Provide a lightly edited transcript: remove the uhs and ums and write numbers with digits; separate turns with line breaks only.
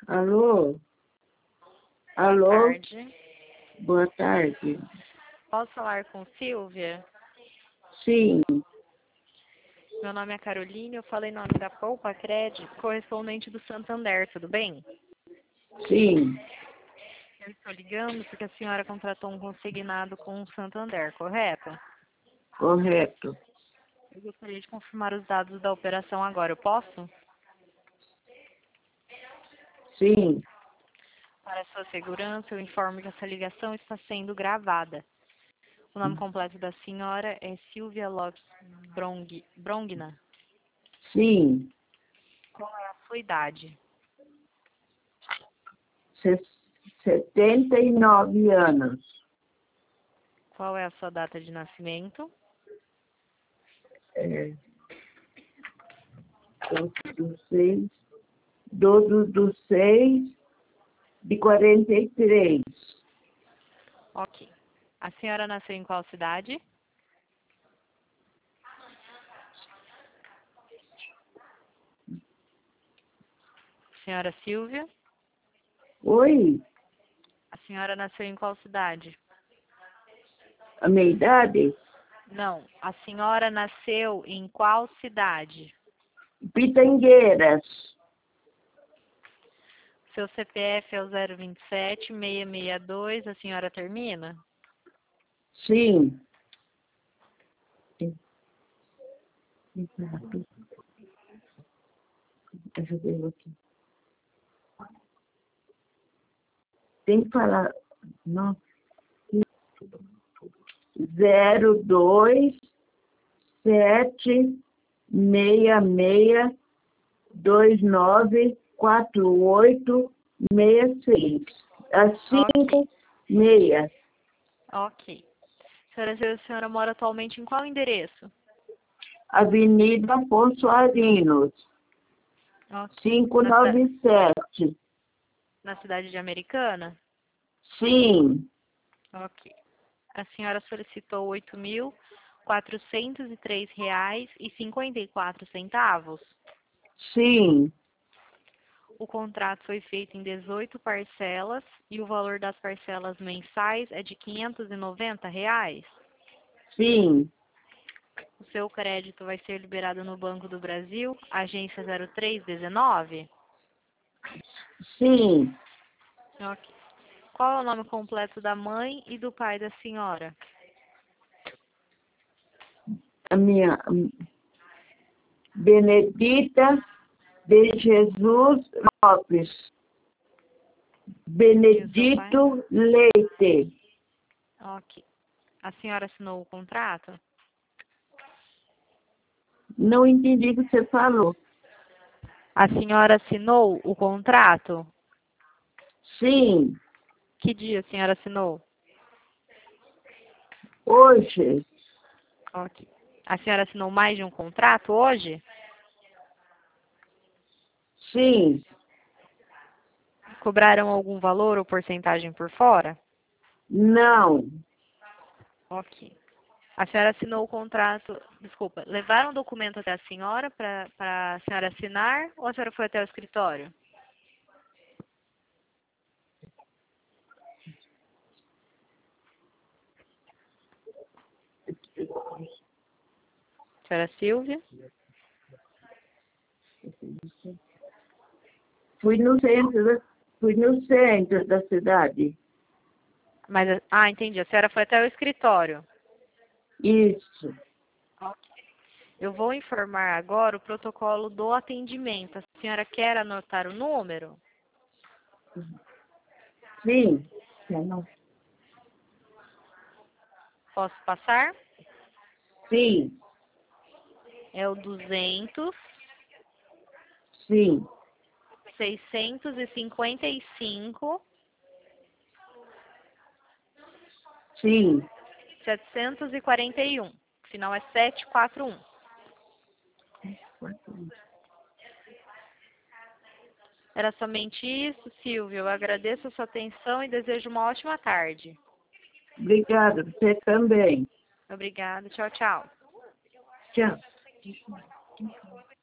Alô?
Boa
Alô?
tarde.
Boa tarde.
Posso falar com Silvia?
Sim,
Meu nome é Caroline, eu falei em nome da Poupa Crédito, correspondente do Santander, tudo bem?
sim,
Eu estou ligando porque a senhora contratou um consignado com o Santander, correto?
correto.
Eu gostaria de confirmar os dados da operação agora, eu posso?
Sim,
Para sua segurança, eu informo que essa ligação está sendo gravada. O nome completo da senhora é Silvia Lopes Brongna.
sim.
Qual é a sua idade?
79 anos.
Qual é a sua data de nascimento?
É, 12/6 do 6 de 43.
Ok. A senhora nasceu em qual cidade? Senhora Silvia?
Oi,
A senhora nasceu em qual cidade?
a minha idade?
Não, a senhora nasceu em qual cidade?
Pitangueiras.
Seu CPF é o 027-662, a senhora termina?
Sim. Deixa eu ver aqui. Tem que falar. Não. 02-76-29-48-66.
Ok,
56.
ok. Senhora Silvia, a senhora mora atualmente em qual endereço?
Avenida Afonso Arinos,
Ok.
597.
Na cidade de Americana?
Sim,
Ok. A senhora solicitou R$ 8.403,54.
sim,
O contrato foi feito em 18 parcelas e o valor das parcelas mensais é de R$ 590.
sim,
O seu crédito vai ser liberado no Banco do Brasil, agência 0319.
sim.
Ok. Qual é o nome completo da mãe e do pai da senhora?
A minha Benedita de Jesus Lopes.
E o seu pai?
Benedito Leite.
Ok. A senhora assinou o contrato?
Não entendi o que você falou.
A senhora assinou o contrato?
Sim,
Que dia a senhora assinou?
hoje.
Ok. A senhora assinou mais de um contrato hoje?
Sim,
Cobraram algum valor ou porcentagem por fora?
não.
Ok. A senhora assinou o contrato. Desculpa, levaram o documento até a senhora para a senhora assinar ou a senhora foi até o escritório? Senhora Silvia?
Fui no centro da cidade.
Mas, entendi. A senhora foi até o escritório.
Isso.
Ok. Eu vou informar agora o protocolo do atendimento. A senhora quer anotar o número?
Sim. Não.
Posso passar?
Sim,
É o 200
sim,
655
sim.
741. Final é 741. Era somente isso, Silvio. Eu agradeço a sua atenção e desejo uma ótima tarde.
Obrigada, você também.
Obrigada. Tchau, tchau.
Tchau.